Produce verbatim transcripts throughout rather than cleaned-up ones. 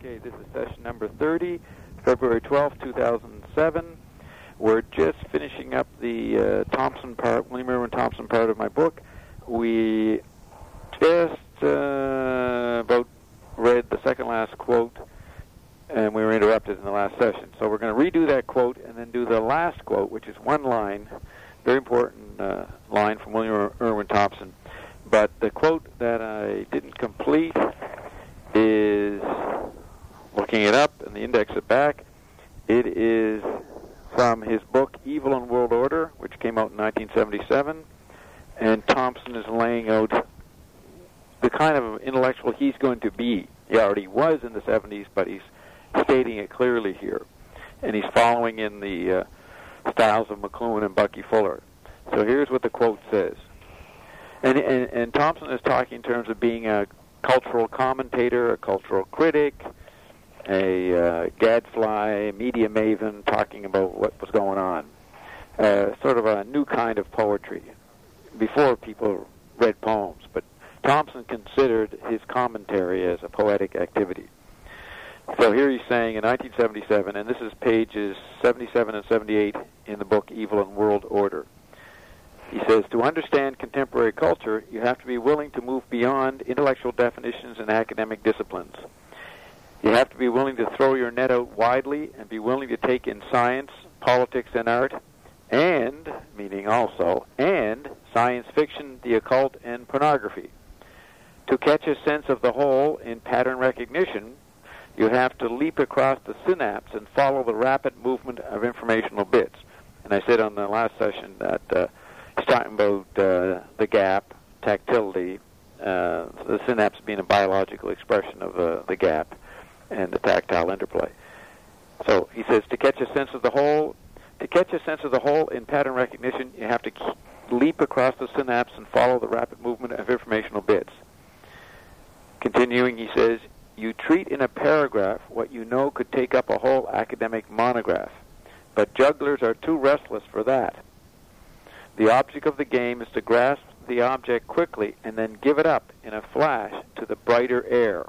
Okay, this is session number thirty, February twelfth, two thousand seven. We're just finishing up the uh, Thompson part, William Irwin Thompson part of my book. We just uh, about read the second last quote, and we were interrupted in the last session. So we're going to redo that quote and then do the last quote, which is one line, very important uh, line from William Irwin Thompson. But the quote that I didn't complete is, looking it up and the index it back, it is from his book Evil and World Order, which came out in nineteen seventy-seven, and Thompson is laying out the kind of intellectual he's going to be. He already was in the seventies, but he's stating it clearly here. And he's following in the uh, styles of McLuhan and Bucky Fuller. So here's what the quote says. And, and, and Thompson is talking in terms of being a cultural commentator, a cultural critic, a uh, gadfly, media maven, talking about what was going on. Uh, sort of a new kind of poetry. Before people read poems, but Thompson considered his commentary as a poetic activity. So here he's saying in nineteen seventy-seven, and this is pages seventy-seven and seventy-eight in the book Evil and World Order. He says, to understand contemporary culture, you have to be willing to move beyond intellectual definitions and academic disciplines. You have to be willing to throw your net out widely and be willing to take in science, politics, and art, and, meaning also, and science fiction, the occult, and pornography. To catch a sense of the whole in pattern recognition, you have to leap across the synapse and follow the rapid movement of informational bits. And I said on the last session that uh, he's talking about uh, the gap, tactility, uh, the synapse being a biological expression of uh, the gap, and the tactile interplay. So he says, to catch a sense of the whole, to catch a sense of the whole in pattern recognition, you have to leap across the synapse and follow the rapid movement of informational bits. Continuing, he says, you treat in a paragraph what you know could take up a whole academic monograph, but jugglers are too restless for that. The object of the game is to grasp the object quickly and then give it up in a flash to the brighter air.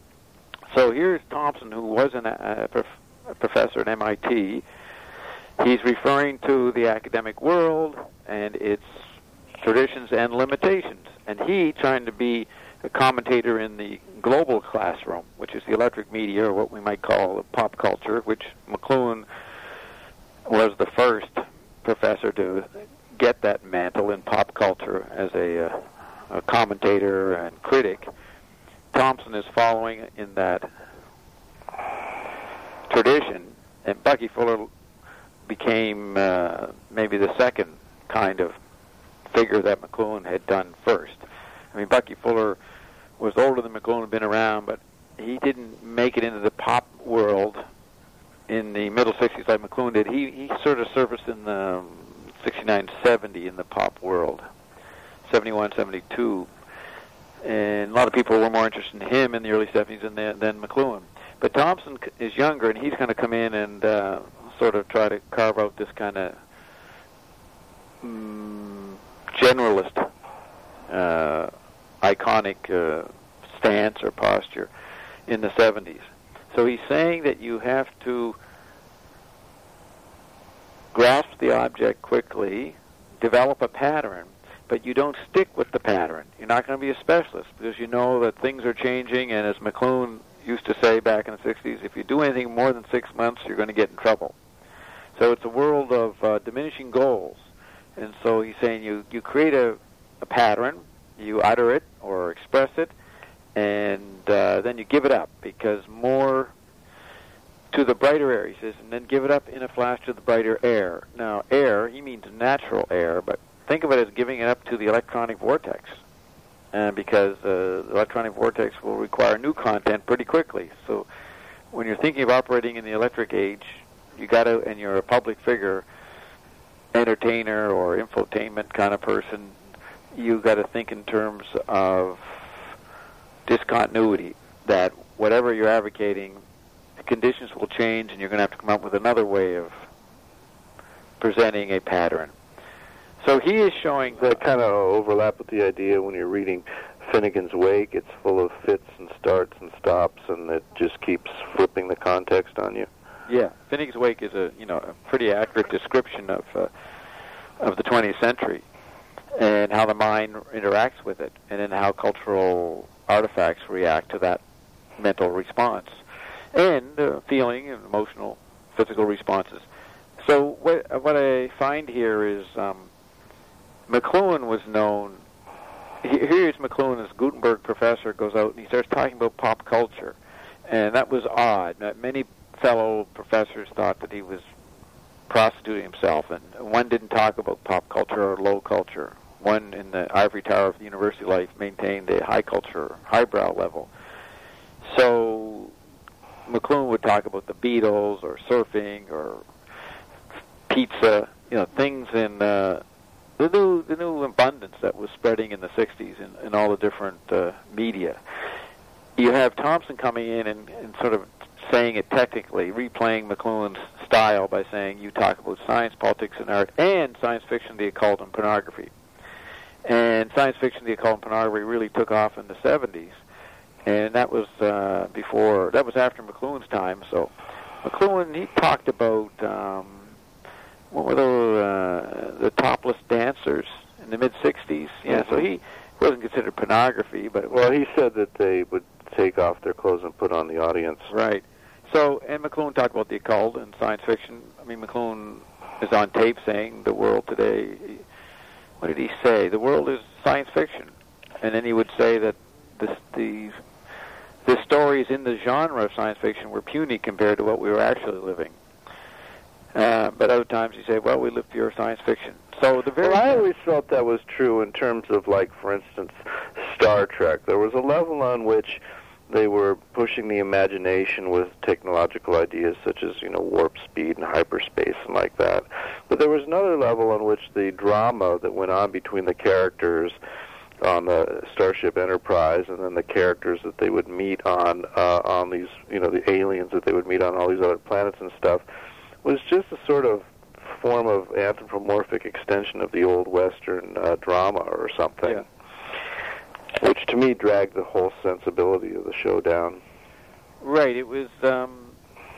So here's Thompson, who was an, uh, prof- a professor at M I T. He's referring to the academic world and its traditions and limitations. And he, trying to be a commentator in the global classroom, which is the electric media, or what we might call pop culture, which McLuhan was the first professor to get that mantle in pop culture as a, uh, a commentator and critic. Thompson is following in that tradition, and Bucky Fuller became uh, maybe the second kind of figure that McLuhan had done first. I mean, Bucky Fuller was older than McLuhan, had been around, but he didn't make it into the pop world in the middle sixties like McLuhan did. He he sort of surfaced in the sixty-nine seventy in the pop world, seventy-one seventy-two. And a lot of people were more interested in him in the early seventies than, than McLuhan. But Thompson is younger, and he's going to come in and uh, sort of try to carve out this kind of um, generalist, uh, iconic uh, stance or posture in the seventies. So he's saying that you have to grasp the object quickly, develop a pattern, but you don't stick with the pattern. You're not going to be a specialist because you know that things are changing, and as McLuhan used to say back in the sixties, if you do anything more than six months, you're going to get in trouble. So it's a world of uh, diminishing goals. And so he's saying you, you create a, a pattern, you utter it or express it, and uh, then you give it up because more to the brighter air, he says, and then give it up in a flash to the brighter air. Now, air, he means natural air, but think of it as giving it up to the electronic vortex, uh, because uh, the electronic vortex will require new content pretty quickly. So when you're thinking of operating in the electric age, you got to, and you're a public figure, entertainer or infotainment kind of person, you got to think in terms of discontinuity, that whatever you're advocating, the conditions will change, and you're going to have to come up with another way of presenting a pattern. So he is showing that kind of overlap with the idea when you're reading Finnegan's Wake, it's full of fits and starts and stops, and it just keeps flipping the context on you. Yeah, Finnegan's Wake is a you know a pretty accurate description of uh, of the twentieth century and how the mind interacts with it, and then how cultural artifacts react to that mental response, and uh, feeling and emotional, physical responses. So what, what I find here is um, McLuhan was known. Here's McLuhan, this Gutenberg professor, goes out and he starts talking about pop culture, and that was odd. Many fellow professors thought that he was prostituting himself, and one didn't talk about pop culture or low culture. One in the ivory tower of the university life maintained a high culture, highbrow level. So McLuhan would talk about the Beatles or surfing or pizza, you know, things in uh, the new the new abundance that was spreading in the sixties in, in all the different uh, media. You have Thompson coming in and, and sort of saying it technically, replaying McLuhan's style by saying you talk about science, politics, and art, and science fiction, the occult, and pornography. And science fiction, the occult, and pornography really took off in the seventies, and that was uh, before, that was after McLuhan's time. So McLuhan, he talked about um, what were those, uh, the topless dancers in the mid sixties. Yeah, mm-hmm. So he wasn't considered pornography, but it was, well, he said that they would take off their clothes and put on the audience. Right. So, and McLuhan talked about the occult and science fiction. I mean, McLuhan is on tape saying the world today, what did he say? The world is science fiction. And then he would say that this, the, the stories in the genre of science fiction were puny compared to what we were actually living. Uh, but other times he said, well, we live pure science fiction. So the very well, I always felt that was true in terms of, like, for instance, Star Trek. There was a level on which they were pushing the imagination with technological ideas such as, you know, warp speed and hyperspace and like that. But there was another level on which the drama that went on between the characters on the Starship Enterprise and then the characters that they would meet on uh, on these, you know, the aliens that they would meet on all these other planets and stuff was just a sort of form of anthropomorphic extension of the old Western uh, drama or something. Yeah. Which to me dragged the whole sensibility of the show down. Right. It was, um,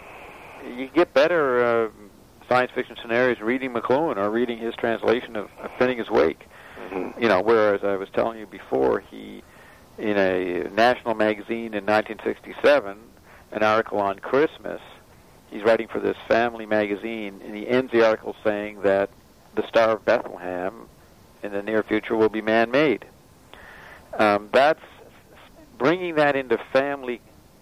you get better uh, science fiction scenarios reading McLuhan or reading his translation of, of Finnegan's Wake. Mm-hmm. You know, whereas I was telling you before, he, in a national magazine in nineteen sixty-seven, an article on Christmas, he's writing for this family magazine, and he ends the article saying that the Star of Bethlehem in the near future will be man-made. Um, that's bringing that into family,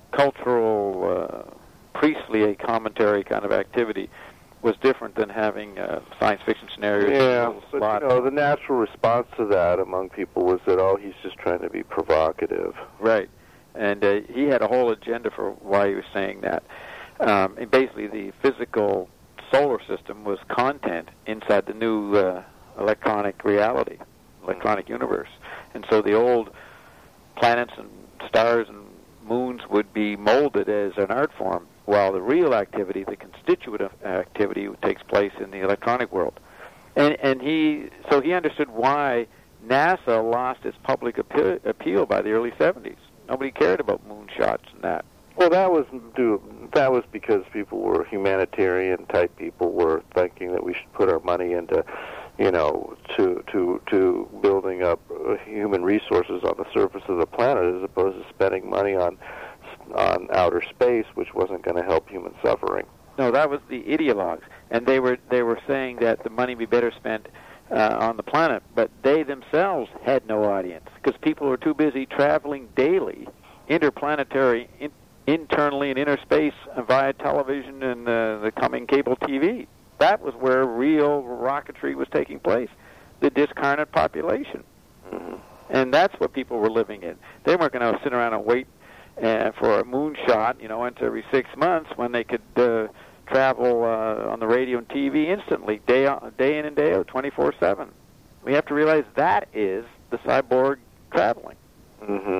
cultural, uh, priestly commentary kind of activity was different than having uh, science fiction scenarios. Yeah, but you know, the natural response to that among people was that, oh, he's just trying to be provocative. Right, and uh, he had a whole agenda for why he was saying that. Um, and basically, the physical solar system was content inside the new uh, electronic reality, electronic universe. And so the old planets and stars and moons would be molded as an art form, while the real activity, the constituent activity, takes place in the electronic world. And, and he, so he understood why NASA lost its public appeal, appeal by the early seventies. Nobody cared about moonshots and that. Well, that was due, that was because people were humanitarian type people were thinking that we should put our money into, you know, to to to building up human resources on the surface of the planet, as opposed to spending money on on outer space, which wasn't going to help human suffering. No, that was the ideologues, and they were they were saying that the money be better spent uh, on the planet, but they themselves had no audience because people were too busy traveling daily, interplanetary. In, internally in inner space via television and uh, the coming cable T V. That was where real rocketry was taking place, the discarnate population. Mm-hmm. And that's what people were living in. They weren't going to sit around and wait uh, for a moonshot, you know, once every six months when they could uh, travel uh, on the radio and T V instantly, day, on, day in and day out, twenty-four seven. We have to realize that is the cyborg traveling. Mm-hmm.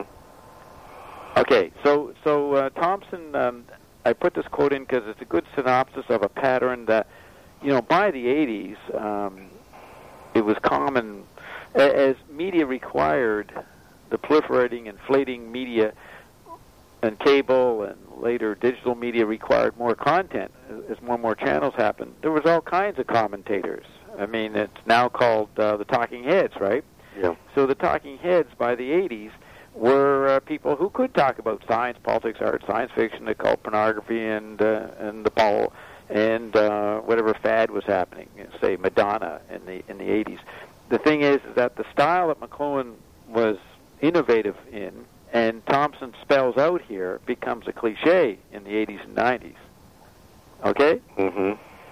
Okay, so so uh, Thompson, um, I put this quote in because it's a good synopsis of a pattern that, you know, by the eighties, um, it was common, as media required the proliferating, inflating media and cable and later digital media required more content as more and more channels happened, there was all kinds of commentators. I mean, it's now called uh, the talking heads, right? Yeah. So the talking heads by the eighties were uh, people who could talk about science, politics, art, science fiction, occult pornography, and uh, and the Paul and uh, whatever fad was happening, say Madonna in the in the eighties. The thing is, is that the style that McLuhan was innovative in, and Thompson spells out here, becomes a cliche in the eighties and nineties. Okay? Mm-hmm.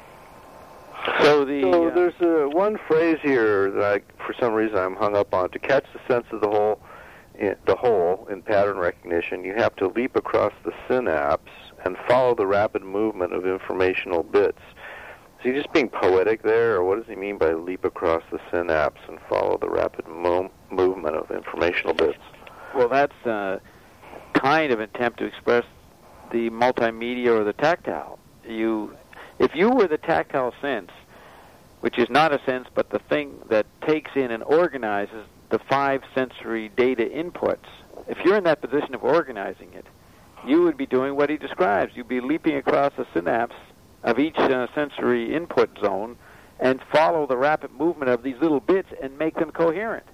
So the so uh, there's uh, one phrase here that I, for some reason I'm hung up on. To catch the sense of the whole, in, the whole in pattern recognition, you have to leap across the synapse and follow the rapid movement of informational bits. Is he just being poetic there, or what does he mean by leap across the synapse and follow the rapid mo- movement of informational bits? Well, that's uh, kind of an attempt to express the multimedia or the tactile. You, if you were the tactile sense, which is not a sense but the thing that takes in and organizes the five sensory data inputs, if you're in that position of organizing it, you would be doing what he describes. You'd be leaping across the synapse of each uh, sensory input zone and follow the rapid movement of these little bits and make them coherent.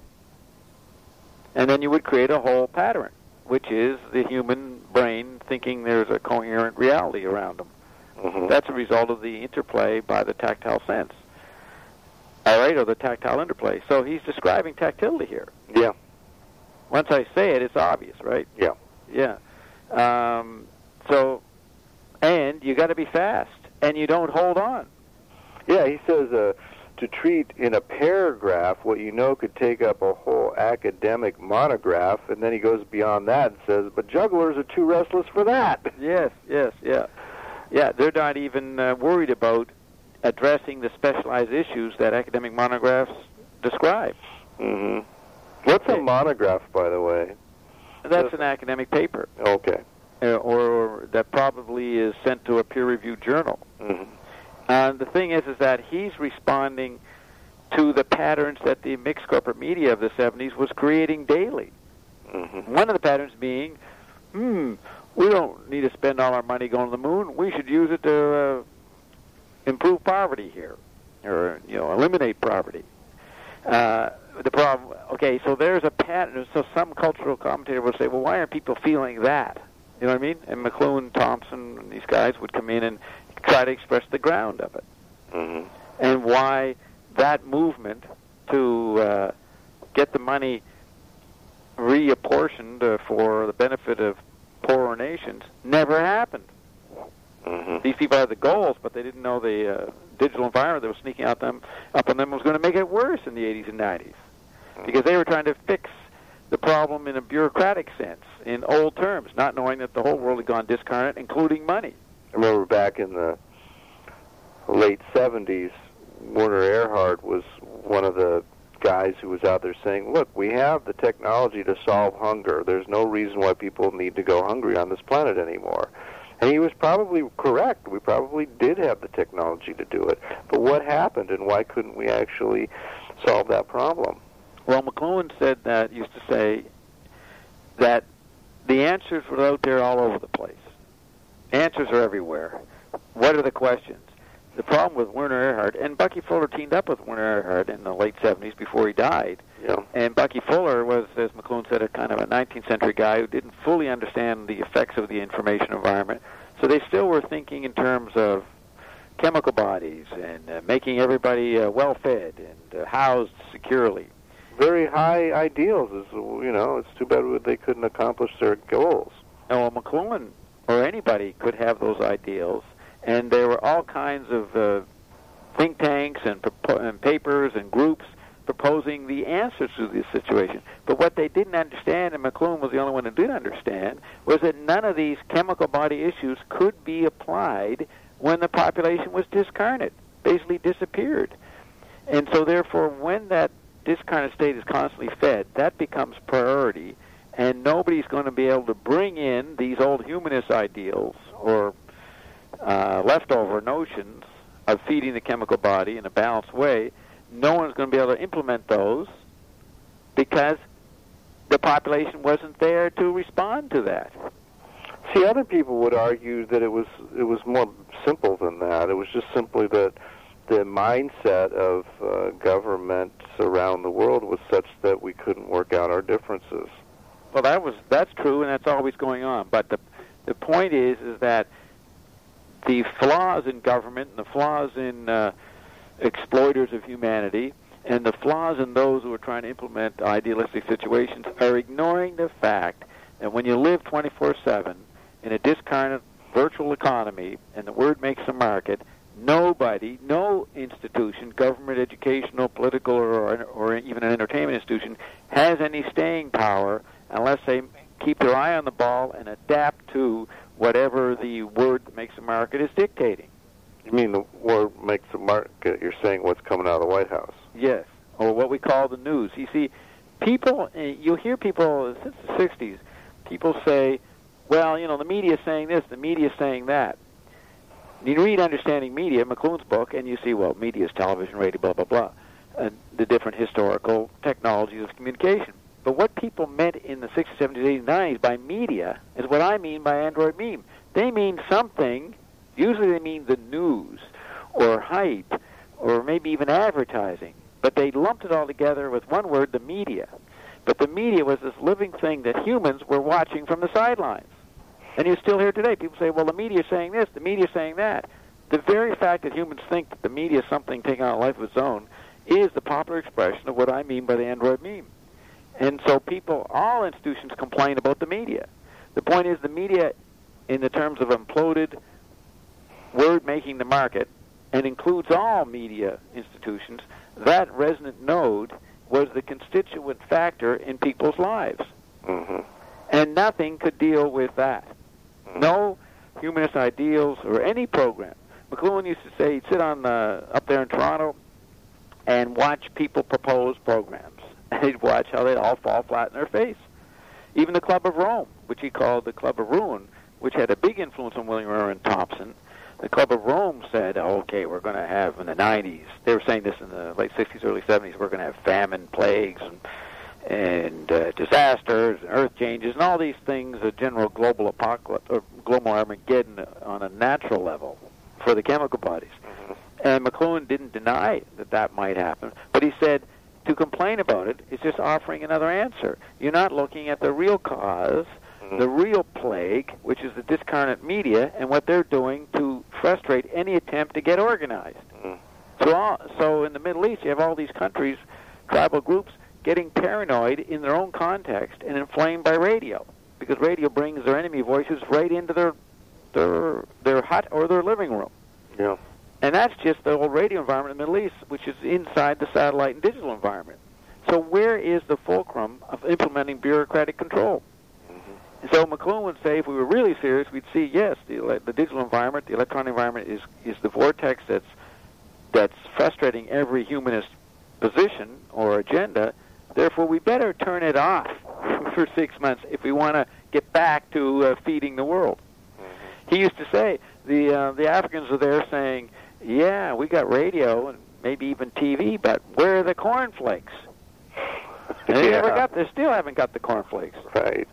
And then you would create a whole pattern, which is the human brain thinking there's a coherent reality around them. Mm-hmm. That's a result of the interplay by the tactile sense. All right, or the tactile interplay. So he's describing tactility here. Yeah. Once I say it, it's obvious, right? Yeah. Yeah. Um, so, and you got to be fast, and you don't hold on. Yeah, he says uh, to treat in a paragraph what you know could take up a whole academic monograph, and then he goes beyond that and says, but jugglers are too restless for that. Yes, yes, yeah. Yeah, they're not even uh, worried about addressing the specialized issues that academic monographs describe. Mm-hmm. What's a monograph, by the way? That's an academic paper. Okay. Uh, or, or that probably is sent to a peer-reviewed journal. Mm-hmm. Uh, the thing is, is that he's responding to the patterns that the mixed corporate media of the seventies was creating daily. Mm-hmm. One of the patterns being, hmm, we don't need to spend all our money going to the moon. We should use it to uh, improve poverty here, or you know, eliminate poverty. Uh, the problem, okay, so there's a pattern. So some cultural commentator will say, well, why aren't people feeling that? You know what I mean? And McLuhan, Thompson, and these guys would come in and try to express the ground of it. Mm-hmm. And why that movement to uh, get the money reapportioned uh, for the benefit of poorer nations never happened. Mm-hmm. These people had the goals, but they didn't know the uh, digital environment that was sneaking out them, up on them was going to make it worse in the eighties and nineties. Because they were trying to fix the problem in a bureaucratic sense, in old terms, not knowing that the whole world had gone discarnate, including money. I remember back in the late seventies, Werner Erhard was one of the guys who was out there saying, look, we have the technology to solve hunger. There's no reason why people need to go hungry on this planet anymore. And he was probably correct. We probably did have the technology to do it. But what happened, and why couldn't we actually solve that problem? Well, McLuhan said that, used to say that the answers were out there all over the place. Answers are everywhere. What are the questions? The problem with Werner Erhard, and Bucky Fuller teamed up with Werner Erhard in the late seventies before he died. Yeah. And Bucky Fuller was, as McLuhan said, a kind of a nineteenth century guy who didn't fully understand the effects of the information environment. So they still were thinking in terms of chemical bodies and uh, making everybody uh, well-fed and uh, housed securely. Very high ideals. Is, you know, it's too bad they couldn't accomplish their goals. Now, well, McLuhan or anybody could have those ideals, and there were all kinds of uh, think tanks and, propo- and papers and groups proposing the answers to this situation. But what they didn't understand, and McLuhan was the only one who did understand, was that none of these chemical body issues could be applied when the population was discarnate, basically disappeared. And so therefore, when that discarnate state is constantly fed, that becomes priority, and nobody's going to be able to bring in these old humanist ideals or uh, leftover notions of feeding the chemical body in a balanced way. No one's going to be able to implement those because the population wasn't there to respond to that. See, other people would argue that it was it was more simple than that. It was just simply that the mindset of uh, governments around the world was such that we couldn't work out our differences. Well, that was that's true, and that's always going on. But the the point is is that the flaws in government and the flaws in uh, exploiters of humanity and the flaws in those who are trying to implement idealistic situations are ignoring the fact that when you live twenty-four seven in a discarnate virtual economy, and the word makes a market, nobody, no institution, government, educational, political, or, or even an entertainment institution, has any staying power unless they keep their eye on the ball and adapt to whatever the word that makes a market is dictating. You mean the word makes a market, you're saying what's coming out of the White House? Yes, or what we call the news. You see, people, you'll hear people, since the sixties, people say, well, you know, the media is saying this, the media is saying that. You read Understanding Media, McLuhan's book, and you see, well, media is television, radio, blah, blah, blah, uh, the different historical technologies of communication. But what people meant in the sixties, seventies, eighties, nineties by media is what I mean by Android meme. They mean something, usually they mean the news, or hype, or maybe even advertising. But they lumped it all together with one word, the media. But the media was this living thing that humans were watching from the sidelines. And you still hear today, people say, well, the media is saying this, the media is saying that. The very fact that humans think that the media is something taking on a life of its own is the popular expression of what I mean by the Android meme. And so people, all institutions complain about the media. The point is the media, in the terms of imploded word making the market, and includes all media institutions, that resonant node was the constituent factor in people's lives. Mm-hmm. And nothing could deal with that. No humanist ideals or any program. McLuhan used to say he'd sit on uh, up there in Toronto and watch people propose programs. And he'd watch how they'd all fall flat in their face. Even the Club of Rome, which he called the Club of Ruin, which had a big influence on William Irwin Thompson, the Club of Rome said, oh, okay, we're going to have in the nineties, they were saying this in the late sixties, early seventies, we're going to have famine, plagues, and and uh, disasters, and earth changes, and all these things, a general global apocalypse, or global Armageddon on a natural level for the chemical bodies. Mm-hmm. And McLuhan didn't deny that that might happen, but he said to complain about it is just offering another answer. You're not looking at the real cause, mm-hmm. the real plague, which is the discarnate media, and what they're doing to frustrate any attempt to get organized. Mm-hmm. So, all, so in the Middle East, you have all these countries, tribal groups, getting paranoid in their own context and inflamed by radio, because radio brings their enemy voices right into their their their hut or their living room. Yeah. And that's just the old radio environment in the Middle East, which is inside the satellite and digital environment. So where is the fulcrum of implementing bureaucratic control? Mm-hmm. So McLuhan would say, if we were really serious, we'd see, yes, the, the digital environment, the electronic environment is, is the vortex that's that's frustrating every humanist position or agenda. Therefore, we better turn it off for six months if we want to get back to uh, feeding the world. Mm-hmm. He used to say, the uh, the Africans are there saying, yeah, we got radio and maybe even T V, but where are the cornflakes? And they yeah. never got, they still haven't got the cornflakes. Right.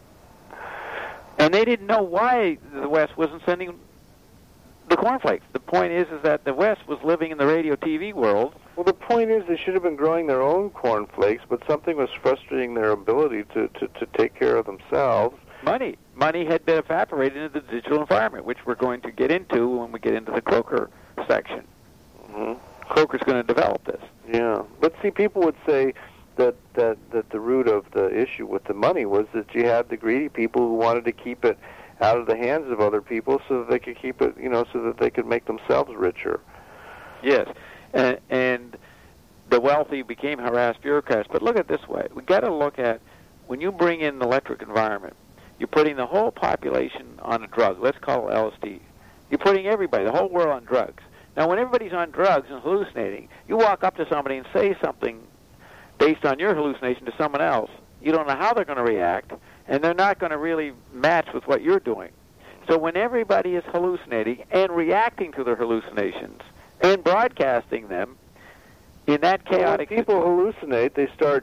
And they didn't know why the West wasn't sending the cornflakes. The point is, is that the West was living in the radio T V world. Well, the point is they should have been growing their own cornflakes, but something was frustrating their ability to, to, to take care of themselves. Money. Money had been evaporated into the digital environment, which we're going to get into when we get into the Croker section. Mm-hmm. Croker's going to develop this. Yeah. But see, people would say that, that, that the root of the issue with the money was that you had the greedy people who wanted to keep it out of the hands of other people so that they could keep it, you know, so that they could make themselves richer. Yes. And, and the wealthy became harassed bureaucrats. But look at it this way. We've got to look at, when you bring in the electric environment, you're putting the whole population on a drug. Let's call it L S D. You're putting everybody, the whole world, on drugs. Now, when everybody's on drugs and hallucinating, you walk up to somebody and say something based on your hallucination to someone else. You don't know how they're going to react, and they're not going to really match with what you're doing. So when everybody is hallucinating and reacting to their hallucinations and broadcasting them in that chaotic well, when people hallucinate, they start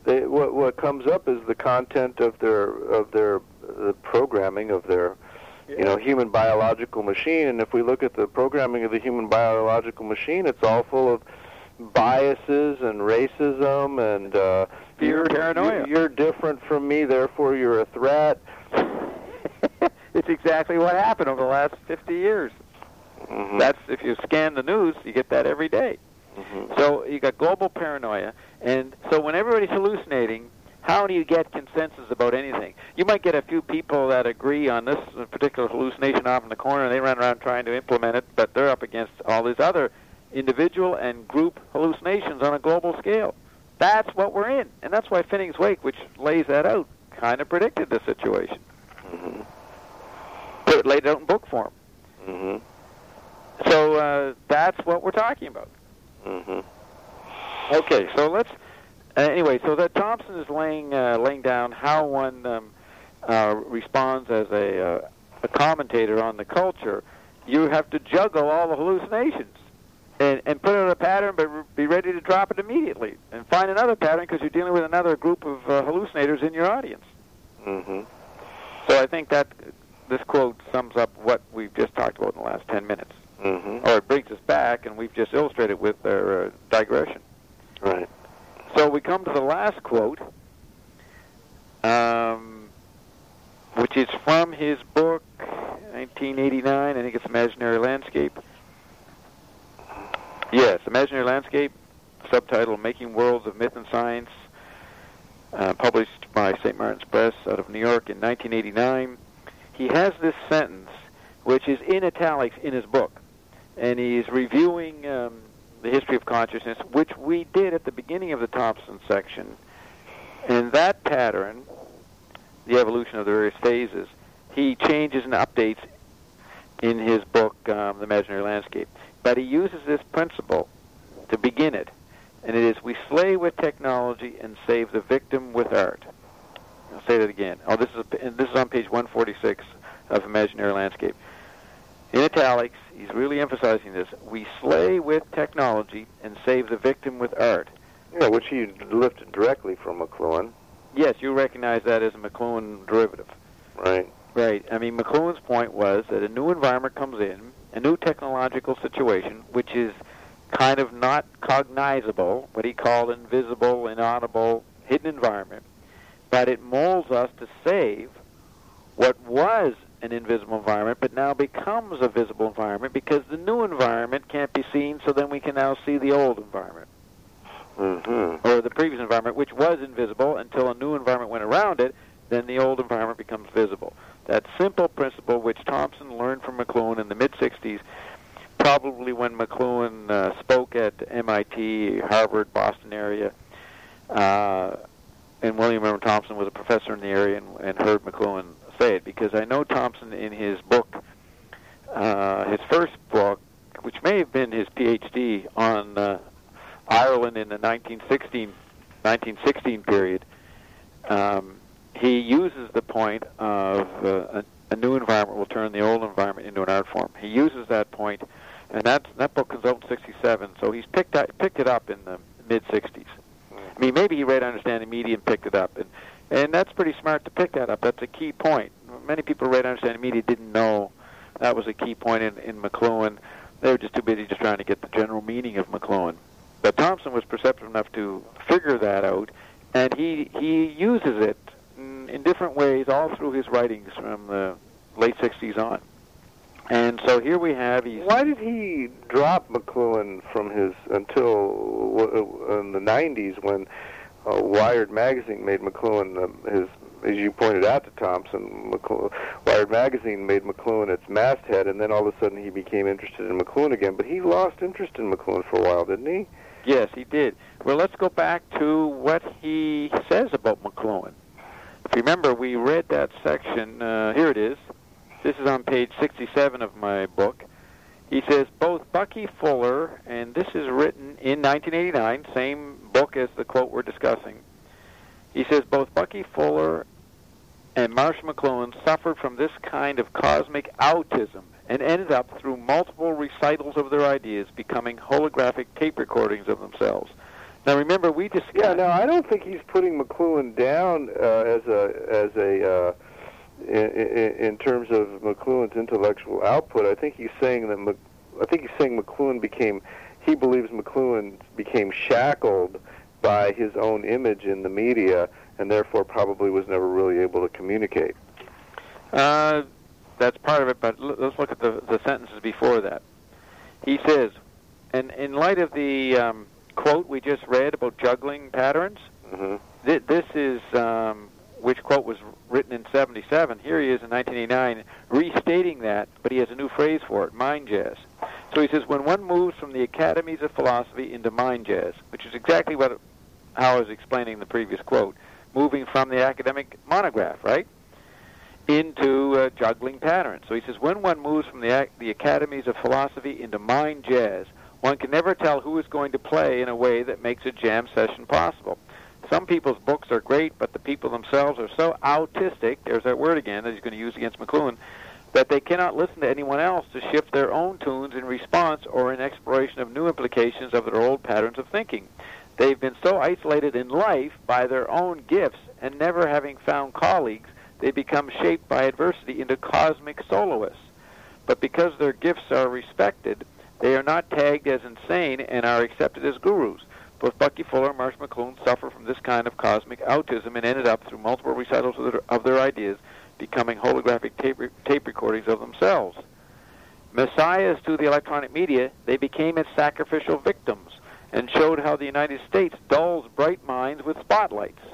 they, what, what comes up is the content of their of their the programming of their yeah. you know human biological machine. And if we look at the programming of the human biological machine, it's all full of biases and racism and uh, fear, paranoia. You're, you're different from me, therefore you're a threat. It's exactly what happened over the last fifty years. Mm-hmm. That's, if you scan the news, you get that every day. Mm-hmm. So you got global paranoia, and so when everybody's hallucinating, how do you get consensus about anything? You might get a few people that agree on this particular hallucination off in the corner, and they run around trying to implement it, but they're up against all these other individual and group hallucinations on a global scale. That's what we're in, and that's why Finneg's Wake, which lays that out, kind of predicted the situation. Mm-hmm. But it laid it out in book form. Mm-hmm. So uh, that's what we're talking about. Mm-hmm. Okay, so let's... Uh, anyway, so that Thompson is laying uh, laying down how one um, uh, responds as a, uh, a commentator on the culture. You have to juggle all the hallucinations and, and put it in a pattern, but be ready to drop it immediately and find another pattern because you're dealing with another group of uh, hallucinators in your audience. Mm-hmm. So I think that this quote sums up what we've just talked about in the last ten minutes. Mm-hmm. Or it brings us back, and we've just illustrated with our uh, digression. Right. So we come to the last quote, um, which is from his book, nineteen eighty-nine, I think it's Imaginary Landscape. Yes, Imaginary Landscape, subtitle, Making Worlds of Myth and Science, uh, published by Saint Martin's Press out of New York in nineteen eighty-nine. He has this sentence, which is in italics in his book, and he's reviewing um, the history of consciousness, which we did at the beginning of the Thompson section. And that pattern, the evolution of the various phases, he changes and updates in his book, um, The Imaginary Landscape. But he uses this principle to begin it, and it is, we slay with technology and save the victim with art. I'll say that again. Oh, this is a, this is on page one forty-six of Imaginary Landscape. In italics, he's really emphasizing this. We slay with technology and save the victim with art. Yeah, which he lifted directly from McLuhan. Yes, you recognize that as a McLuhan derivative. Right. Right. I mean, McLuhan's point was that a new environment comes in, a new technological situation, which is kind of not cognizable, what he called invisible, inaudible, hidden environment, but it molds us to save what was an invisible environment, but now becomes a visible environment because the new environment can't be seen, so then we can now see the old environment. Mm-hmm. Or the previous environment, which was invisible until a new environment went around it, then the old environment becomes visible. That simple principle, which Thompson learned from McLuhan in the mid-sixties, probably when McLuhan uh, spoke at M I T, Harvard, Boston area, uh, and William Irwin Thompson was a professor in the area and, and heard McLuhan say it, because I know Thompson in his book, uh, his first book, which may have been his P H D on uh, Ireland in the nineteen sixteen period, um, he uses the point of uh, a, a new environment will turn the old environment into an art form. He uses that point, and that that book comes out in sixty-seven, so he's picked up, picked it up in the mid-sixties. I mean, maybe he read Understanding Media and picked it up, and and that's pretty smart to pick that up. That's a key point. Many people who read Understanding Media didn't know that was a key point in, in McLuhan. They were just too busy just trying to get the general meaning of McLuhan. But Thompson was perceptive enough to figure that out, and he he uses it in, in different ways all through his writings from the late sixties on. And so here we have... He's, Why did he drop McLuhan from his... until uh, in the nineties when uh, Wired magazine made McLuhan uh, his... As you pointed out to Thompson, McLuhan, Wired magazine made McLuhan its masthead, and then all of a sudden he became interested in McLuhan again. But he lost interest in McLuhan for a while, didn't he? Yes, he did. Well, let's go back to what he says about McLuhan. If you remember, we read that section. Uh, here it is. This is on page sixty-seven of my book. He says, both Bucky Fuller, and this is written in nineteen eighty-nine, same book as the quote we're discussing. He says, both Bucky Fuller and Marshall McLuhan suffered from this kind of cosmic autism and ended up, through multiple recitals of their ideas, becoming holographic tape recordings of themselves. Now remember, we just yeah. No, I don't think he's putting McLuhan down uh, as a as a uh, in, in, in terms of McLuhan's intellectual output. I think he's saying that Mc, I think he's saying McLuhan became. He believes McLuhan became shackled by his own image in the media, and therefore probably was never really able to communicate. Uh, that's part of it, but l- let's look at the, the sentences before that. He says, and in light of the um, quote we just read about juggling patterns, mm-hmm. th- this is, um, which quote was written in seventy-seven, here he is in nineteen eighty-nine restating that, but he has a new phrase for it, mind jazz. So he says, when one moves from the academies of philosophy into mind jazz, which is exactly what how I was explaining the previous quote, moving from the academic monograph, right, into uh, juggling patterns. So he says, when one moves from the, ac- the academies of philosophy into mind jazz, one can never tell who is going to play in a way that makes a jam session possible. Some people's books are great, but the people themselves are so autistic, there's that word again that he's going to use against McLuhan, that they cannot listen to anyone else to shift their own tunes in response or in exploration of new implications of their old patterns of thinking. They've been so isolated in life by their own gifts, and never having found colleagues, they become shaped by adversity into cosmic soloists. But because their gifts are respected, they are not tagged as insane and are accepted as gurus. Both Bucky Fuller and Marshall McLuhan suffer from this kind of cosmic autism and ended up, through multiple recitals of their, of their ideas, becoming holographic tape, re- tape recordings of themselves. Messiahs to the electronic media, they became its sacrificial victims and showed how the United States dulls bright minds with spotlights.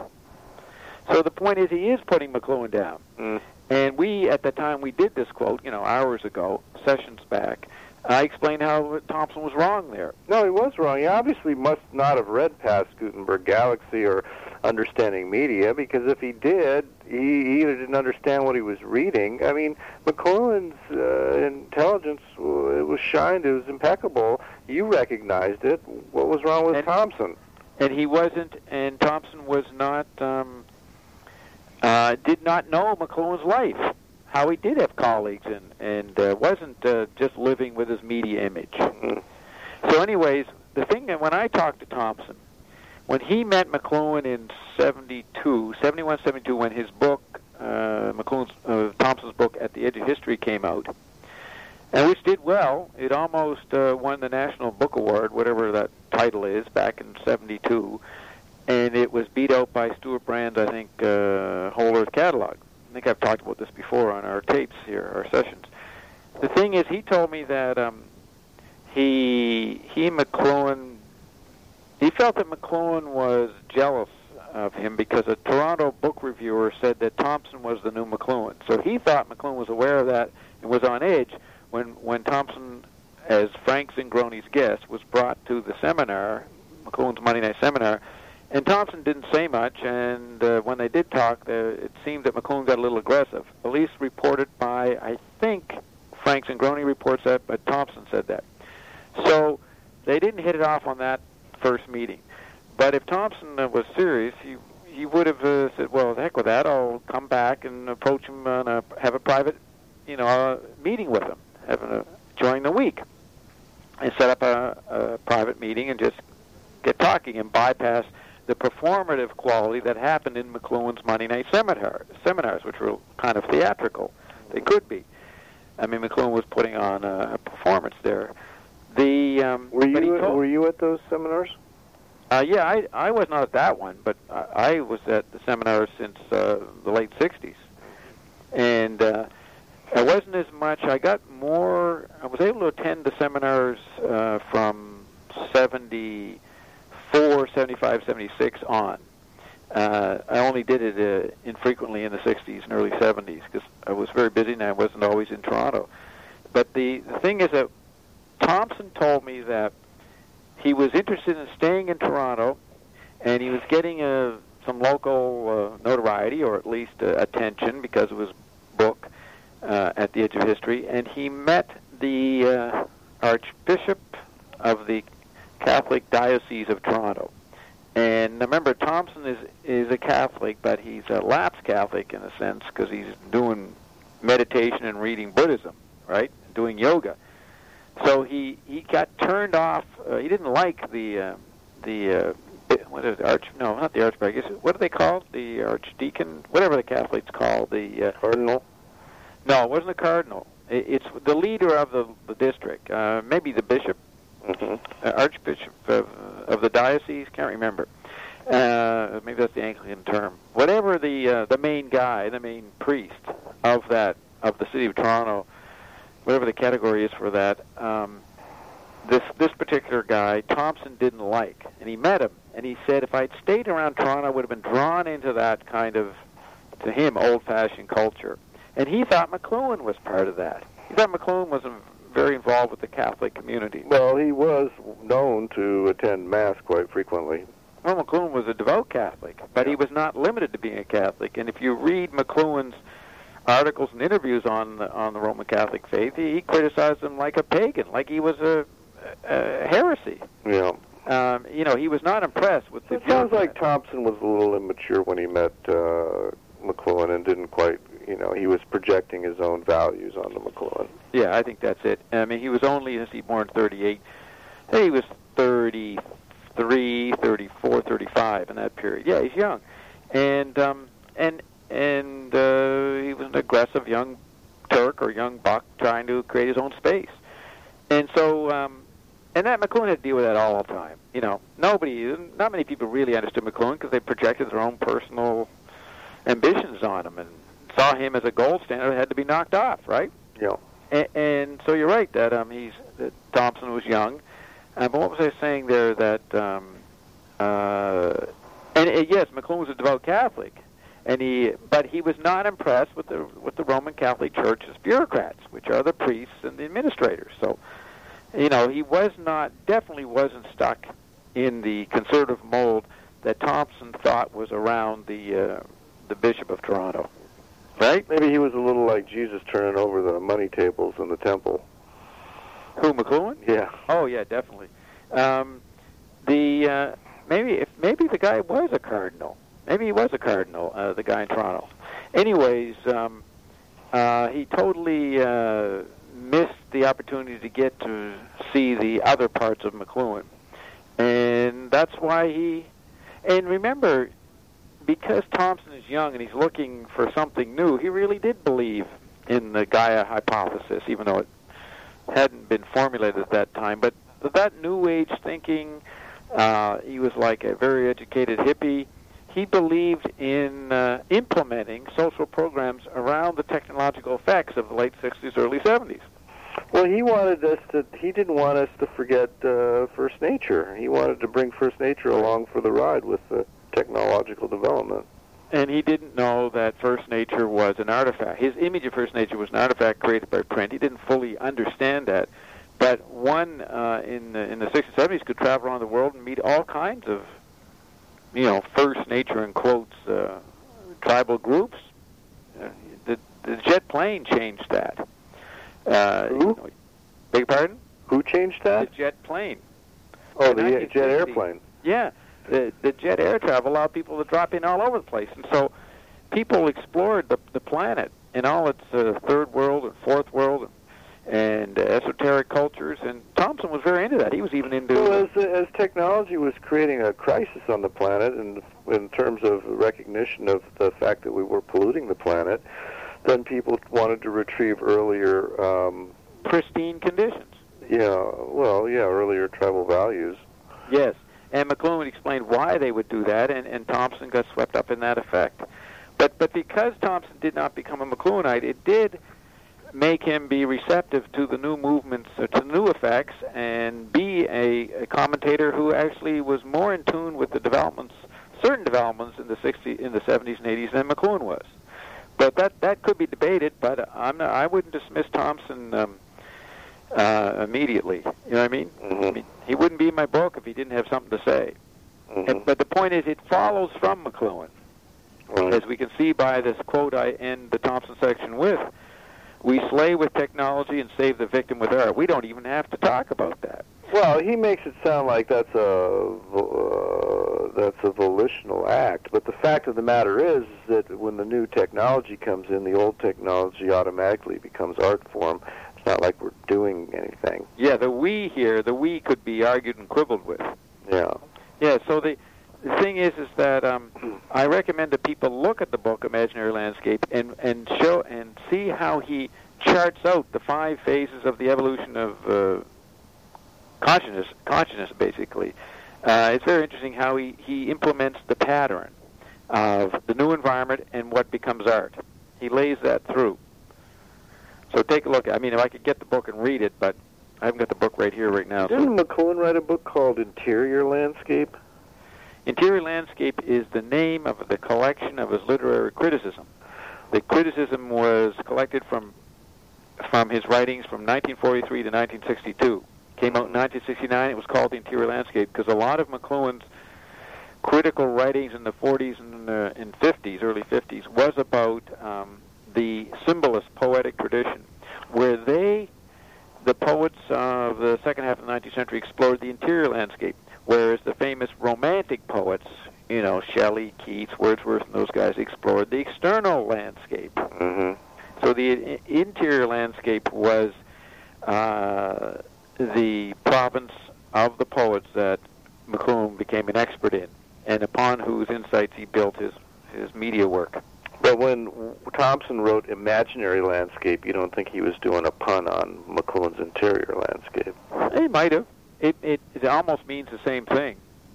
So the point is, he is putting McLuhan down. Mm. And we, at the time we did this quote, you know, hours ago, sessions back, I explained how Thompson was wrong there. No, he was wrong. He obviously must not have read past Gutenberg Galaxy or Understanding Media, because if he did, he either didn't understand what he was reading. I mean, McLuhan's uh, intelligence, it was shined, it was impeccable. You recognized it. What was wrong with and, Thompson? And he wasn't, and Thompson was not, um, uh, did not know McLuhan's life, how he did have colleagues, and, and uh, wasn't uh, just living with his media image. Mm-hmm. So anyways, the thing that when I talked to Thompson, when he met McLuhan in seventy-two, seventy-one, seventy-two, when his book, uh, McLuhan's, uh, Thompson's book, At the Edge of History came out, and which did well, it almost uh, won the National Book Award, whatever that title is, back in seventy-two, and it was beat out by Stuart Brand's, I think, uh, Whole Earth Catalog. I think I've talked about this before on our tapes here, our sessions. The thing is, he told me that um, he, he and McLuhan, he felt that McLuhan was jealous of him because a Toronto book reviewer said that Thompson was the new McLuhan. So he thought McLuhan was aware of that and was on edge when, when Thompson, as Frank Zingroni's guest, was brought to the seminar, McLuhan's Monday Night Seminar, and Thompson didn't say much, and uh, when they did talk, uh, it seemed that McLuhan got a little aggressive. At least reported by, I think, Frank Zingroni reports that, but Thompson said that. So they didn't hit it off on that first meeting. But if Thompson uh, was serious, he he would have uh, said, well, heck with that, I'll come back and approach him and uh, have a private, you know, uh, meeting with him, having a, during the week, and set up a, a private meeting and just get talking and bypass the performative quality that happened in McLuhan's Monday night seminar, seminars, which were kind of theatrical. They could be. I mean, McLuhan was putting on a, a performance there. The um, were you told, were you at those seminars? Uh, yeah, I I was not at that one, but I, I was at the seminars since uh, the late sixties, and uh, it wasn't as much. I got more. I was able to attend the seminars uh, from seventy-four, seventy-five, seventy-six on. Uh, I only did it uh, infrequently in the sixties and early seventies because I was very busy and I wasn't always in Toronto. But the, the thing is that Thompson told me that he was interested in staying in Toronto, and he was getting uh, some local uh, notoriety, or at least uh, attention, because of his book, uh, At the Edge of History, and he met the uh, Archbishop of the Catholic Diocese of Toronto. And remember, Thompson is, is a Catholic, but he's a lapsed Catholic in a sense, because he's doing meditation and reading Buddhism, right, doing yoga. So he, he got turned off. Uh, he didn't like the uh, the uh, what is it, arch? No, not the archbishop. What are they called? The archdeacon, whatever the Catholics call the uh, cardinal. No, it wasn't a cardinal. It, it's the leader of the, the district. Uh, maybe the bishop, mm-hmm. uh, archbishop of, of the diocese. Can't remember. Uh, maybe that's the Anglican term. Whatever the uh, the main guy, the main priest of that of the city of Toronto, whatever the category is for that. Um, This this particular guy, Thompson didn't like, and he met him, and he said, if I'd stayed around Toronto, I would have been drawn into that kind of, to him, old-fashioned culture. And he thought McLuhan was part of that. He thought McLuhan was very involved with the Catholic community. Well, he was known to attend Mass quite frequently. Well, McLuhan was a devout Catholic, but he was not limited to being a Catholic. And if you read McLuhan's articles and interviews on the, on the Roman Catholic faith, he, he criticized them like a pagan, like he was a Uh, heresy. Yeah. Um, you know, he was not impressed with the. It sounds like Thompson was a little immature when he met uh, McLuhan and didn't quite, you know, he was projecting his own values onto McLuhan. Yeah, I think that's it. I mean, he was only, let's see, born in thirty-eight. He was thirty-three, thirty-four, thirty-five in that period. Yeah, he's young. And, um, and, and uh, he was an aggressive young Turk or young buck trying to create his own space. And so, um, and that McLuhan had to deal with that all the time. You know, nobody, not many people really understood McLuhan because they projected their own personal ambitions on him and saw him as a gold standard that had to be knocked off, right? Yeah. And, and so you're right that um, he's that Thompson was young. Um, but what was I saying there? That um, uh, and uh, yes, McLuhan was a devout Catholic, and he but he was not impressed with the with the Roman Catholic Church's bureaucrats, which are the priests and the administrators. So, you know, he was not definitely wasn't stuck in the conservative mold that Thompson thought was around the uh, the Bishop of Toronto. Right? Maybe he was a little like Jesus turning over the money tables in the temple. Who, McLuhan? Yeah. Oh, yeah, definitely. Um, the uh, maybe if maybe the guy was a cardinal. Maybe he was a cardinal. Uh, the guy in Toronto. Anyways, um, uh, he totally uh, missed the opportunity to get to see the other parts of McLuhan, and that's why he. And remember, because Thompson is young and he's looking for something new, he really did believe in the Gaia hypothesis, even though it hadn't been formulated at that time. But that New Age thinking, uh, he was like a very educated hippie. He believed in uh, implementing social programs around the technological effects of the late sixties, early seventies. Well, he wanted us to, he didn't want us to forget uh, First Nature. He wanted to bring First Nature along for the ride with the technological development. And he didn't know that First Nature was an artifact. His image of First Nature was an artifact created by print. He didn't fully understand that. But one uh, in the, in the sixties, seventies could travel around the world and meet all kinds of, you know, First Nature, in quotes, uh, tribal groups. Uh, the, the jet plane changed that. Uh, Who? You know, beg your pardon? Who changed that? The jet plane. Oh, In the nineteen jet sixty. airplane. Yeah. The, the jet air travel allowed people to drop in all over the place. And so people explored the, the planet in all its uh, third world and fourth world and, and uh, esoteric cultures. And Thompson was very into that. He was even into... Well, as, as technology was creating a crisis on the planet in, in terms of recognition of the fact that we were polluting the planet, then people wanted to retrieve earlier... Um, pristine conditions. Yeah, well, yeah, earlier tribal values. Yes. And McLuhan explained why they would do that, and, and Thompson got swept up in that effect. But but because Thompson did not become a McLuhanite, it did make him be receptive to the new movements, or to new effects, and be a, a commentator who actually was more in tune with the developments, certain developments in the sixties, in the seventies and eighties than McLuhan was. But that that could be debated. But I'm not, I wouldn't dismiss Thompson um, uh, immediately. You know what I mean? Mm-hmm. I mean, he wouldn't be in my book if he didn't have something to say. Mm-hmm. And, but the point is, it follows from McLuhan. Right. As we can see by this quote I end the Thompson section with, we slay with technology and save the victim with art. We don't even have to talk about that. Well, he makes it sound like that's a uh, that's a volitional act, but the fact of the matter is that when the new technology comes in, the old technology automatically becomes art form. It's not like we're doing anything. Yeah, the we here, the we could be argued and quibbled with. Yeah. Yeah, so the the thing is, is that um, I recommend that people look at the book Imaginary Landscape and and show and see how he charts out the five phases of the evolution of uh, consciousness. Consciousness, basically. Uh, it's very interesting how he, he implements the pattern of the new environment and what becomes art. He lays that through. So take a look. I mean, if I could get the book and read it, but I haven't got the book right here right now. Didn't so. McLuhan write a book called Interior Landscape? Interior Landscape is the name of the collection of his literary criticism. The criticism was collected from from his writings from nineteen forty-three to nineteen sixty-two. Came out in nineteen sixty-nine. It was called The Interior Landscape because a lot of McLuhan's critical writings in the forties and uh, in fifties, early fifties, was about um, the symbolist poetic tradition, where they, the poets of the second half of the nineteenth century, explored the interior landscape, whereas the famous romantic poets, you know, Shelley, Keats, Wordsworth, and those guys, explored the external landscape. Mm-hmm. So the I- interior landscape was uh, the province of the poets that McLuhan became an expert in, and upon whose insights he built his, his media work. But when Thompson wrote Imaginary Landscape, you don't think he was doing a pun on McLuhan's Interior Landscape? He might have. It, it, it almost means the same thing.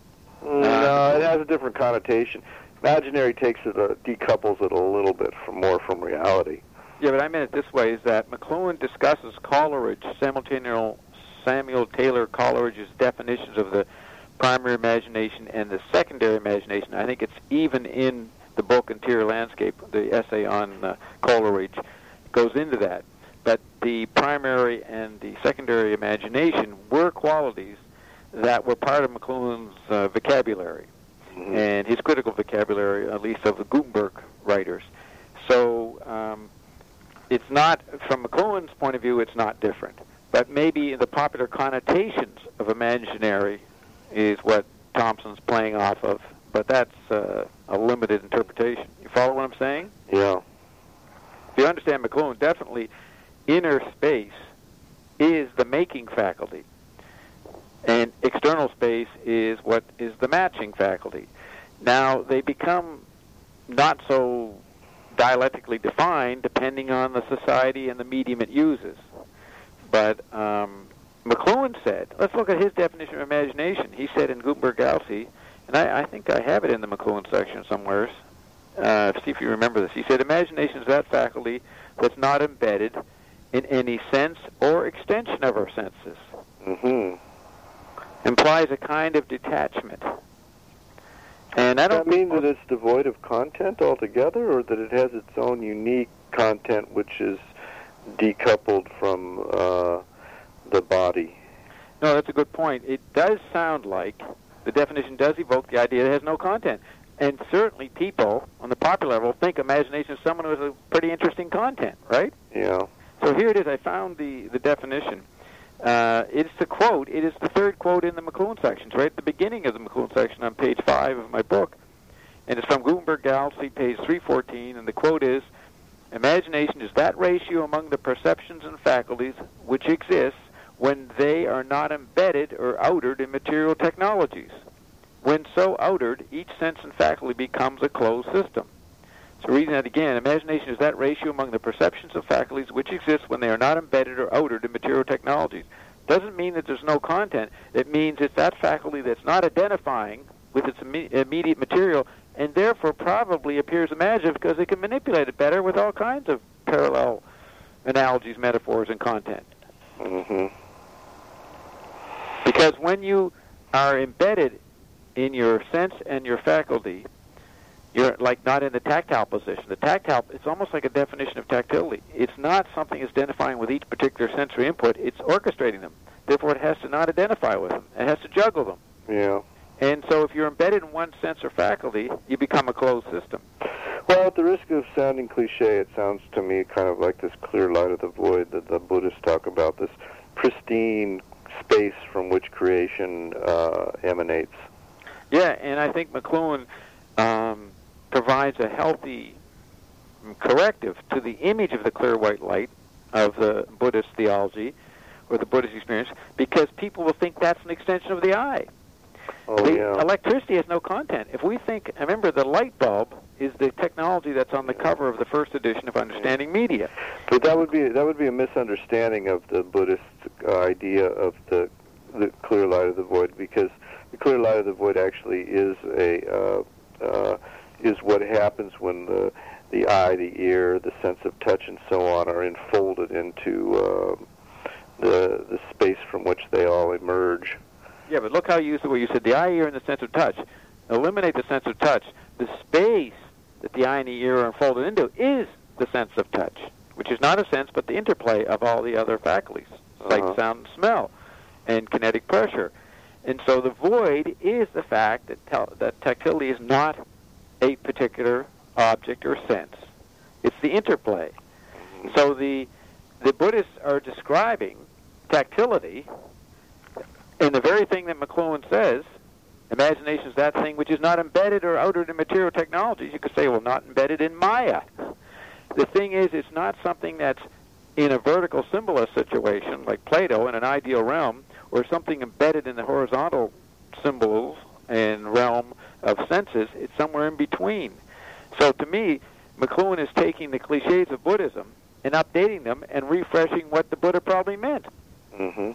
No, it has a different connotation. Imaginary takes it, uh, decouples it a little bit from more from reality. Yeah, but I meant it this way, is that McLuhan discusses Coleridge, Samuel, Samuel Taylor Coleridge's definitions of the primary imagination and the secondary imagination. I think it's even in the book Interior Landscape, the essay on uh, Coleridge goes into that. But the primary and the secondary imagination were qualities that were part of McLuhan's uh, vocabulary, mm-hmm. and his critical vocabulary, at least of the Gutenberg writers. So um, it's not, from McLuhan's point of view, it's not different. But maybe the popular connotations of imaginary is what Thompson's playing off of. But that's uh, a limited interpretation. You follow what I'm saying? Yeah. If you understand McLuhan, definitely inner space is the making faculty, and external space is what is the matching faculty. Now, they become not so dialectically defined depending on the society and the medium it uses. But um, McLuhan said, let's look at his definition of imagination. He said in Gutenberg Galaxy, and I, I think I have it in the McLuhan section somewhere, uh, see if you remember this. He said, imagination is that faculty that's not embedded in any sense or extension of our senses. Mm-hmm. Implies a kind of detachment. And I don't Does that mean that it's devoid of content altogether, or that it has its own unique content which is decoupled from uh, the body? No, that's a good point. It does sound like the definition does evoke the idea that it has no content. And certainly people, on the popular level, think imagination is someone who has a pretty interesting content, right? Yeah. So here it is. I found the, the definition. Uh, it's the quote. It is the third quote in the McLuhan sections, right at the beginning of the McLuhan section on page five of my book. And it's from Gutenberg Galaxy, page three fourteen, and the quote is, imagination is that ratio among the perceptions and faculties which exists when they are not embedded or outered in material technologies. When so outered, each sense and faculty becomes a closed system. So reading that again, imagination is that ratio among the perceptions of faculties which exist when they are not embedded or outered in material technologies. Doesn't mean that there's no content. It means it's that faculty that's not identifying with its imme- immediate material and therefore probably appears imaginative because it can manipulate it better with all kinds of parallel analogies, metaphors, and content. Mm-hmm. Because when you are embedded in your sense and your faculty, you're like not in the tactile position. The tactile, it's almost like a definition of tactility. It's not something that's identifying with each particular sensory input. It's orchestrating them. Therefore, it has to not identify with them. It has to juggle them. Yeah. And so if you're embedded in one sense or faculty, you become a closed system. Well, at the risk of sounding cliche, it sounds to me kind of like this clear light of the void that the Buddhists talk about, this pristine space from which creation uh, emanates. Yeah, and I think McLuhan um, provides a healthy corrective to the image of the clear white light of the Buddhist theology or the Buddhist experience, because people will think that's an extension of the eye. Oh, the yeah. electricity has no content. If we think, remember, the light bulb is the technology that's on the cover of the first edition of Understanding Media. But that would be that would be a misunderstanding of the Buddhist uh, idea of the the clear light of the void, because the clear light of the void actually is a uh, uh, is what happens when the the eye, the ear, the sense of touch, and so on are enfolded into uh, the the space from which they all emerge. Yeah, but look how you used the way you said the eye, ear, and the sense of touch. Eliminate the sense of touch. The space that the eye and the ear are enfolded into is the sense of touch, which is not a sense, but the interplay of all the other faculties, sight, Uh-huh. sound, and smell, and kinetic pressure. And so the void is the fact that, tel- that tactility is not a particular object or sense. It's the interplay. So the the Buddhists are describing tactility in the very thing that McLuhan says, imagination is that thing which is not embedded or outered in material technologies. You could say, well, not embedded in Maya. The thing is, it's not something that's in a vertical symbolist situation like Plato in an ideal realm, or something embedded in the horizontal symbols and realm of senses. It's somewhere in between. So to me, McLuhan is taking the cliches of Buddhism and updating them and refreshing what the Buddha probably meant. Mm-hmm.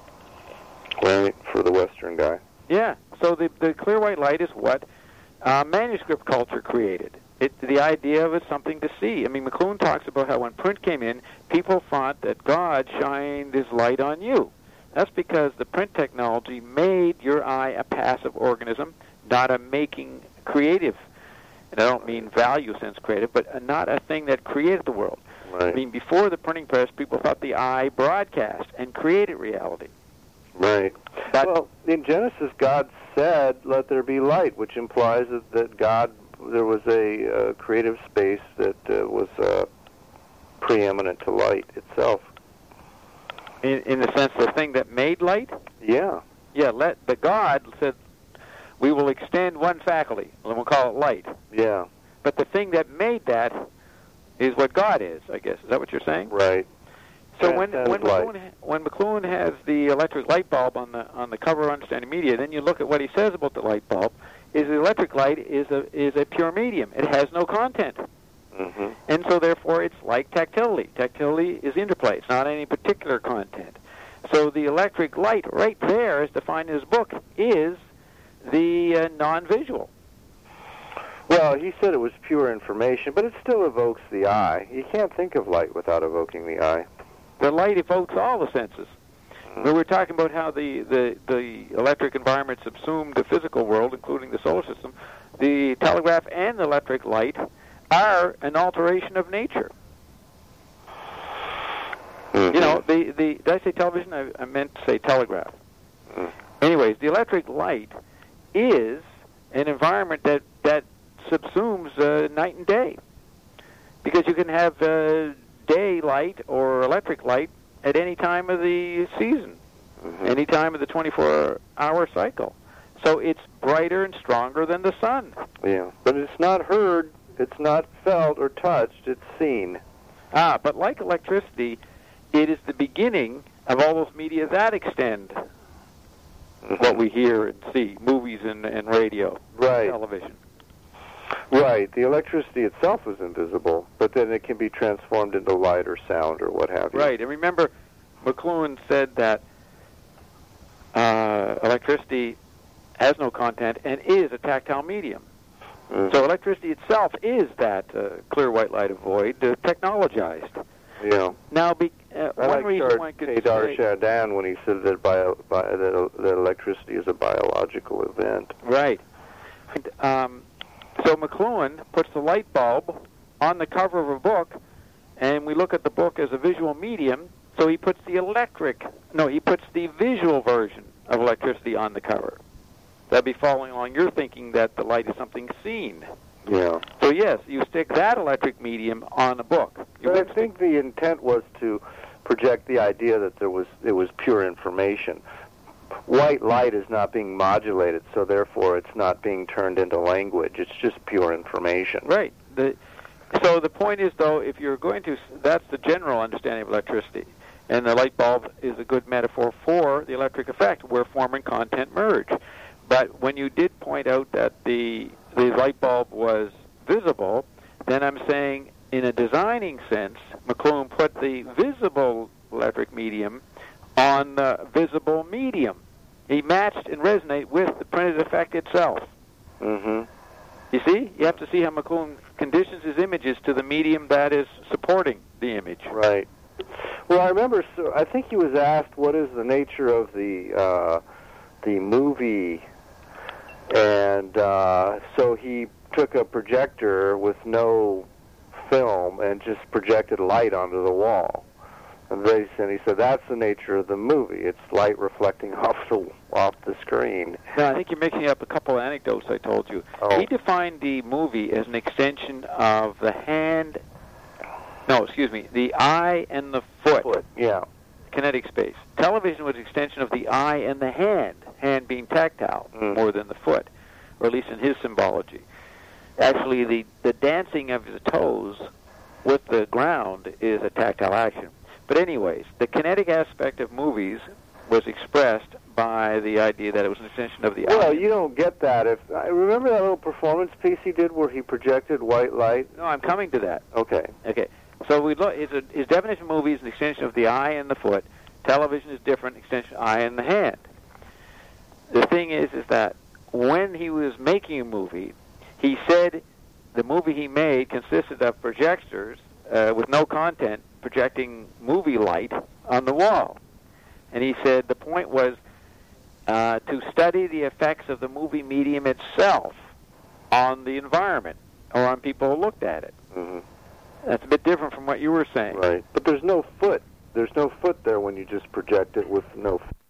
Right, for the Western guy. Yeah, so the, the clear white light is what uh, manuscript culture created. It, the idea of it's something to see. I mean, McLuhan talks about how when print came in, people thought that God shined his light on you. That's because the print technology made your eye a passive organism, not a making creative. And I don't mean value sense creative, but a, not a thing that created the world. Right. I mean, before the printing press, people thought the eye broadcast and created reality. Right. That, well, in Genesis, God said, "Let there be light," which implies that, that God, there was a uh, creative space that uh, was uh, preeminent to light itself. in, in the sense, the thing that made light? Yeah. Yeah, let, but God said, we will extend one faculty, and we'll call it light. Yeah. But the thing that made that is what God is, I guess. Is that what you're saying? Right. So when Transcends when light. McLuhan, when McLuhan has the electric light bulb on the on the cover of Understanding Media, then you look at what he says about the light bulb. Is the electric light is a is a pure medium. It has no content, Mm-hmm. and so therefore it's like tactility. Tactility is interplay. It's not any particular content. So the electric light, right there, as defined in his book, is the uh, non-visual. Well, he said it was pure information, but it still evokes the eye. You can't think of light without evoking the eye. The light evokes all the senses. We were talking about how the, the, the electric environment subsumed the physical world, including the solar system. The telegraph and the electric light are an alteration of nature. Mm-hmm. You know, the, the did I say television? I, I meant to say telegraph. Mm. Anyways, the electric light is an environment that, that subsumes uh, night and day. Because you can have uh, daylight or electric light at any time of the season, Mm-hmm. any time of the twenty-four hour cycle. So it's brighter and stronger than the sun. Yeah, but it's not heard, it's not felt or touched, it's seen. Ah, but like electricity, it is the beginning of all those media that extend Mm-hmm. what we hear and see, movies and, and radio, Right. television. Right, the electricity itself is invisible, but then it can be transformed into light or sound or what have you. Right, and remember, McLuhan said that uh, electricity has no content and is a tactile medium. Mm-hmm. So electricity itself is that uh, clear white light of void, uh, technologized. Yeah. Now, be, uh, I one like reason one could Kedar say... Chardin when he said that, bio, bi, that, that electricity is a biological event. Right. And, um, so McLuhan puts the light bulb on the cover of a book, and we look at the book as a visual medium, so he puts the electric... No, he puts the visual version of electricity on the cover. That'd be following along your thinking that the light is something seen. Yeah. So yes, you stick that electric medium on a book. You But I wouldn't think the intent was to project the idea that there was it was pure information. White light is not being modulated, so therefore it's not being turned into language. It's just pure information. Right. The, so the point is, though, if you're going to, that's the general understanding of electricity. And the light bulb is a good metaphor for the electric effect, where form and content merge. But when you did point out that the the light bulb was visible, then I'm saying in a designing sense, McLuhan put the visible electric medium on the visible medium. He matched and resonated with the printed effect itself. Mm-hmm. You see? You have to see how McLuhan conditions his images to the medium that is supporting the image. Right. Well, I remember, so I think he was asked what is the nature of the uh, the movie, and uh, so he took a projector with no film and just projected light onto the wall. And they and he said that's the nature of the movie. It's light reflecting off the off the screen. No, I think you're mixing up a couple of anecdotes I told you. Oh. He defined the movie as an extension of the hand. No, excuse me, the eye and the foot. Foot, yeah. Kinetic space. Television was an extension of the eye and the hand, hand being tactile Mm. more than the foot, or at least in his symbology. Actually, the, the dancing of his toes with the ground is a tactile action. But anyways, the kinetic aspect of movies was expressed by the idea that it was an extension of the eye. Well, you don't get that. If I remember that little performance piece he did where he projected white light. No, I'm coming to that. Okay. Okay. So we look. His, his definition of movie is an extension of the eye and the foot. Television is different, extension of the eye and the hand. The thing is, is that when he was making a movie, he said the movie he made consisted of projectors uh, with no content projecting movie light on the wall. And he said the point was uh, to study the effects of the movie medium itself on the environment or on people who looked at it. Mm-hmm. That's a bit different from what you were saying. Right. But there's no foot. There's no foot there when you just project it with no